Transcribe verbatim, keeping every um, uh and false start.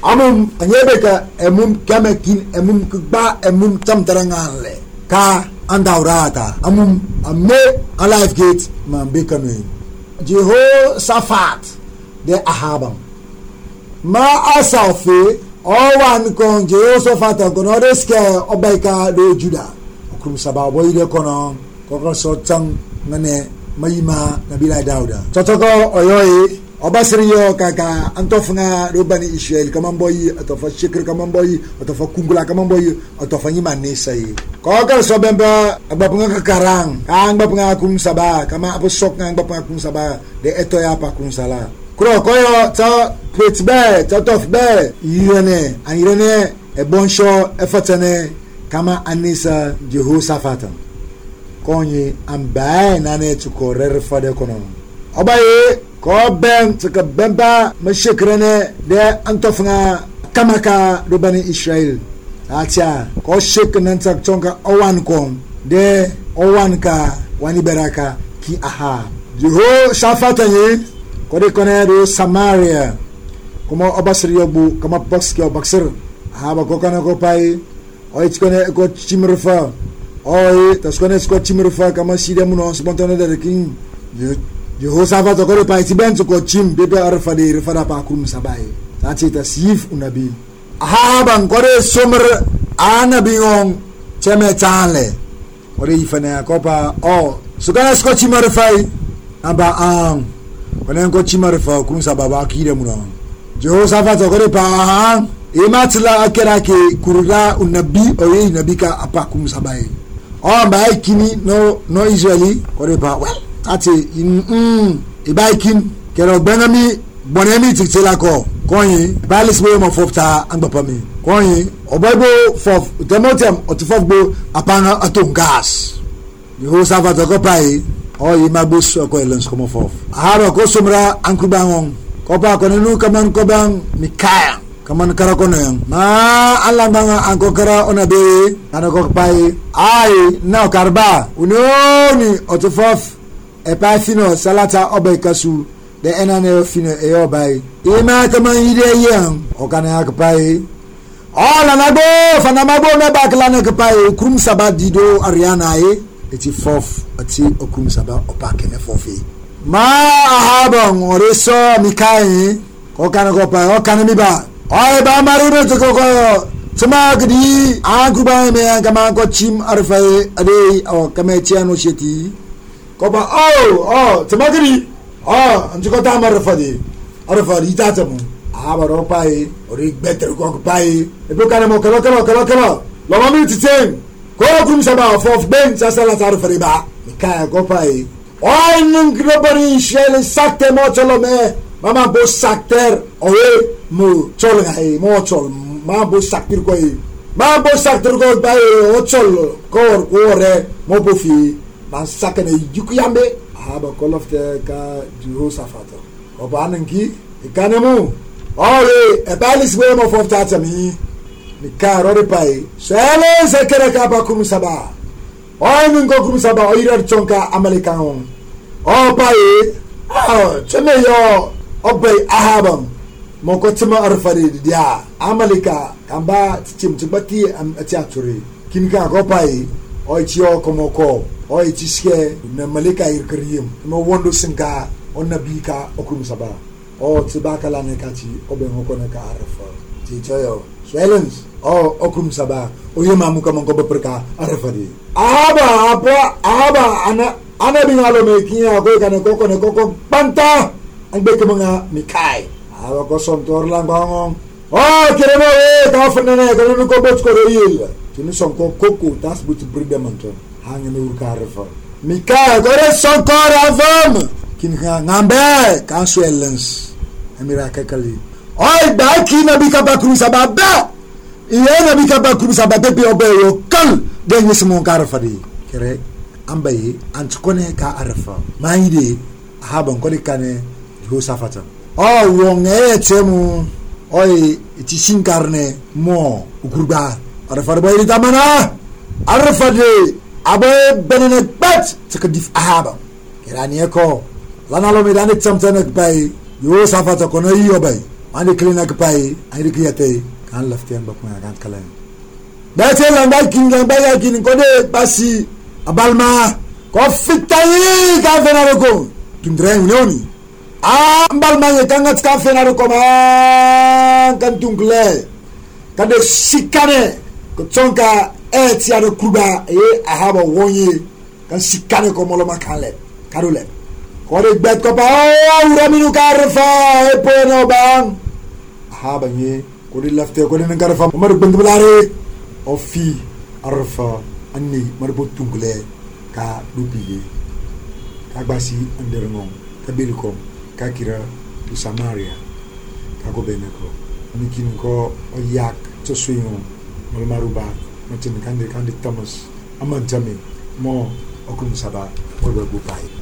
amum anyebeka emum kamekin emum kba emum tamtarangale ka andaurata amum amme alive gate man bekanu Jehoshaphat de Ahabam ma asafe owan kon Jehoshaphat kono reske obaika de Juda okrum saba boyde kono ko so tang ngane mayima nabila Dauda totoko oyoyi obasriyo kaka antofnga robani Israel kamamboyi atofa shikr kamamboyi atofa kungula kamamboyi atofa nyima nesai koka so bemba abapunga karang ang bapunga kum saba kama aposok ng bapunga kum saba de etoya pa kum sala kro koyo ta pretbe ta tofbe yene ayene e bonsho e fatane kama anisa Jehoshaphat konyi ambaye nane tukorere fade kono obaye ko ben tsaka bemba mashikrane de antofnga kamaka do bani Israel acha ko shik nan tsak chonka owan kon de owan ka wani beraka ki aha Jehoshaphat yi ko de kone do Samaria como obasriyo bu kama boxki obaxer haba ko kana ko pai o itkone ko chimrfa oi taskone ko chimrfa kama sida muno spontane de king Jehoshaphat ko pa itiben ko chim bebe arfa de rifada pa kum sabai tati tasif unabi ahaban ko de somr anabi on cheme tale ko de ifana ko pa o sugana ko chimarfai aba am ko len ko chimarfa kum sababa kire muno Jehoshaphat ko de pa imatla akerake kurula unabi oyi nabika apa kum sabai o bai kini no no Israeli ko de pa well ati in mm ibaikin kero benami bonemi tiktela ko koyin balis we mo fofta angbapami koyin obobo fof demotem otufogbo apanga atom gas Jehoshaphat ko pai o imabus ko elens ko mo fof aharo ko sumra ankubangon ko pa ko nu kaman ko bang mikaya kaman kara ko nang ma alambanga anko kara onabe anako pai ai na karba unoni otufof e pa fino salata obekasu de enane fino e obai e ma kama ide yan o kana akpai ola na go fana mago me bakla na akpai kum sabadido ariana e eti fof ati okum saba opake me fofi ma ahaba ngoreso mikai ko kana ko pa o kana mi ba o ba marino to ko tuma gidi akuba me kama ko chim arfai ade o kama chiano sheti koba oh oh temagiri ah anjuko tamar fadi arfadi tatamu abaro pai ori better ko pai e bukana mo kala kala kala kala lo mami titen ko kum saba of ben sasala tar fariba ka ko pai oh nun globari shele sakte mo cholo me mama bo sakter oe mo cholo ngai mo chol ma bo saktir ko ma bo saktir ko pai o chol ko ore mo bo fi man sakane yukuyambe haba kolofte ka Jehoshaphat obananki ikanemu ole e balis we mo fof tatami ni karo de pai sele sekere ka ba kum saba o min go kum saba o irar chonka amalikan on o pai ah cheme yo obay ahabam mo ko tuma arfari dia amalika kamba tim tibati am atiaturi kinka go pai o chio komoko o itiske na malika irkriyim no wondo sinka on nabika okum saba o tibaka la nekati obe ngoko na ka arfa ti choyo silence o okum saba o yema muka mongo beperka arfadi aba apa aba ana ana bingalo mekinya ko kana koko ne koko panta angbe ke mga mikai aba ko sontor lang bangong o kiremo e ka fnene ko no ko bot ko reil tinu son ko koko tas but bridemanto hangene urkarfa mika gore sonkor avam kin ngambe kansuelens amira kakali oi baki na bika bakru sababa iye na bika bakru sababa pe obeyo kal denye simon karfa di kere ambaye antukone ka arfa maide haban ko dikane Jehoshaphat o wonge temu oi itishinkarne mo ukurba arfa boy tamana arfa de abe benene bat takdif ahaba kirani ko lana lo medane tsamtana bay Jehoshaphat ko no yo bay ande klina ka pai ai rikiyate kan laftian bak ma kan kala da te lan ba kin gan ba ya kin ko de basi abalma ko fitai ka fena ko tundre unioni a abalma ye kan ka fena ko ma kan tungle kan de sikane ko tsonka e ti ado kuba e ahaba wonye kan sikane ko molo makale karule ko de bet ko pa o raminu karfa e pono bang ahaba ye ko de lafte ko de ngarfa mar bandulare o fi arfa anni mar botungle ka dubiye ka basi anderngom ka bilkom ka kira tu samaria ka go beneko mikin ko o yak to suyo mal maruba matin kande kande tamas aman jami mo okum saba mo go pai